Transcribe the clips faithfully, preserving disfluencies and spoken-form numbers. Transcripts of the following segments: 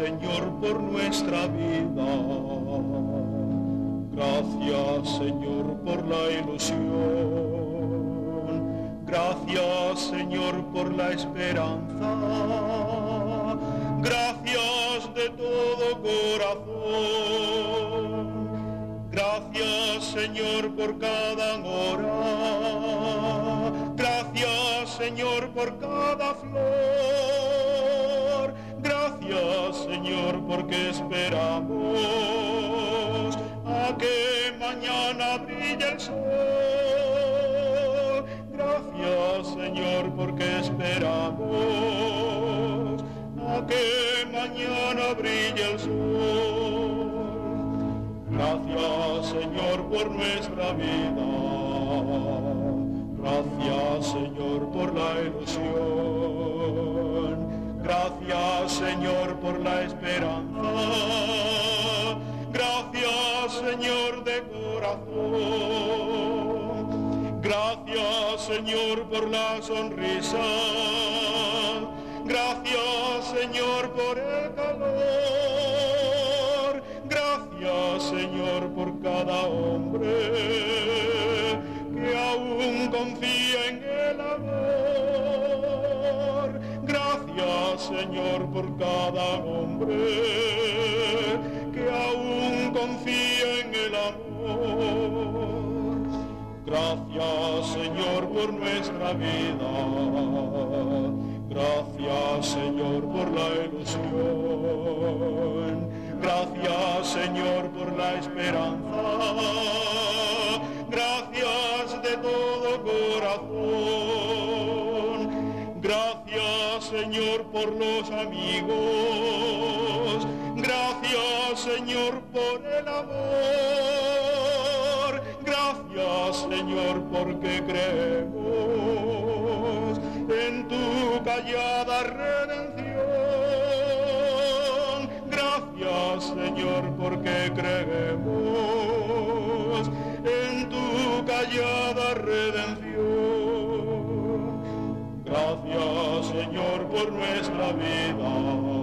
Señor, por nuestra vida. Gracias, Señor, por la ilusión. Gracias, Señor, por la esperanza. Gracias de todo corazón. Gracias, Señor, por cada hora. Gracias, Señor, por cada flor. Gracias, Señor, porque esperamos a que mañana brille el sol. Gracias, Señor, porque esperamos a que mañana brille el sol. Gracias, Señor, por nuestra vida. Gracias, Señor, por la ilusión. Gracias, Señor, por la esperanza. Gracias, Señor, de corazón. Gracias, Señor, por la sonrisa. Gracias, Señor, por el calor. Gracias, Señor, por cada hombre que aún confía en el amor. Gracias, Señor, por cada hombre que aún confía en el amor. Gracias, Señor, por nuestra vida. Gracias, Señor, por la ilusión. Gracias, Señor, por la esperanza. Gracias de todo corazón. Gracias, Señor, por los amigos. Gracias, Señor, por el amor. Gracias, Señor, porque creemos en tu callada redención. Gracias, Señor, porque creemos en tu callada redención. Gracias, Señor, por nuestra vida.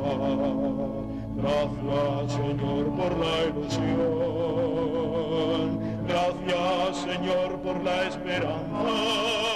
Gracias, Señor, por la ilusión. Gracias, Señor, por la esperanza.